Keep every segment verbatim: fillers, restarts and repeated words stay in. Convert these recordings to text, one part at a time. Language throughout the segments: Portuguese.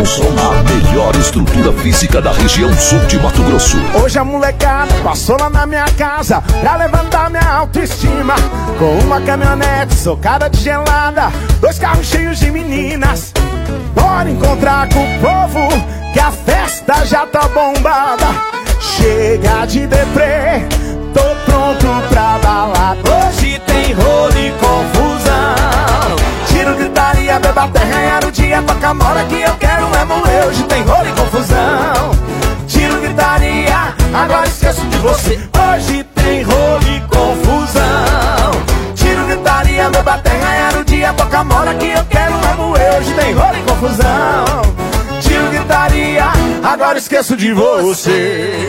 Insalson, a melhor estrutura física da região sul de Mato Grosso. Hoje a molecada passou lá na minha casa pra levantar minha autoestima, com uma caminhonete socada de gelada, dois carros cheios de meninas. Bora encontrar com o povo que a festa já tá bombada. Chega de deprê, tô pronto pra balada. Hoje tem rolo e confusão, tiro, gritaria, beba terra, ganhar o dia, toca mola que eu quero é moer. Hoje tem rolo e confusão, tiro, gritaria, agora esqueço de você. Hoje tem rolo e confusão, tiro, gritaria, beba terra, ganhar o dia, toca mola que eu quero é moer. Hoje tem rolo e confusão, tiro, gritaria, agora esqueço de você.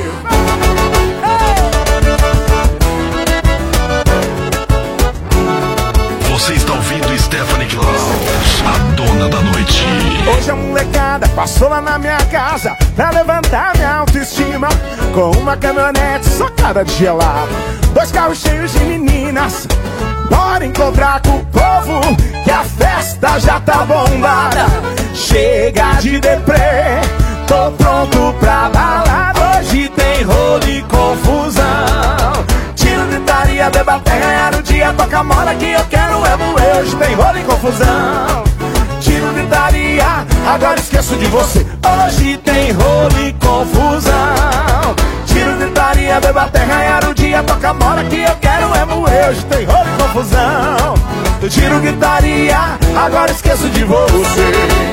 Você está ouvindo Stephanie Klaus, a dona da noite. Hoje a molecada passou lá na minha casa pra levantar minha autoestima, com uma caminhonete socada de gelado, dois carros cheios de meninas. Bora encontrar com o povo que a festa já tá bombada. Chega de deprê, tô pronto pra balada. Hoje tem rolo e confusão, tiro, gritaria, beba terra, ganhar o dia, toca mola que eu quero é moer. Hoje tem rolo e confusão, tiro, gritaria, agora esqueço de você. Hoje tem rolo e confusão, tiro, gritaria, beba terra, ganhar o dia, toca mola que eu quero é moer. Hoje tem rolo e confusão, tiro, gritaria, agora esqueço de você.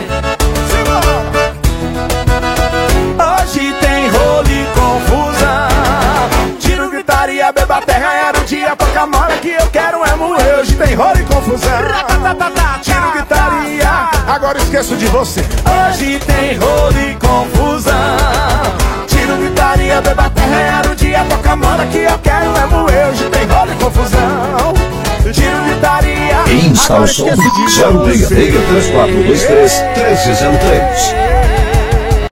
Hoje tem rolo e confusão, tiro, gritaria, beba terra, ganhar o dia, toca mola que eu quero é moer. Hoje tem rolo e confusão, tiro, gritaria, agora esqueço de você. Hoje tem rolo e confusão, tiro, gritaria, beba terra, ganhar o dia, toca mola que eu quero é moer. Hoje tem rolo e confusão, tiro, gritaria, Insalson, zero seis seis três quatro dois três um três zero três.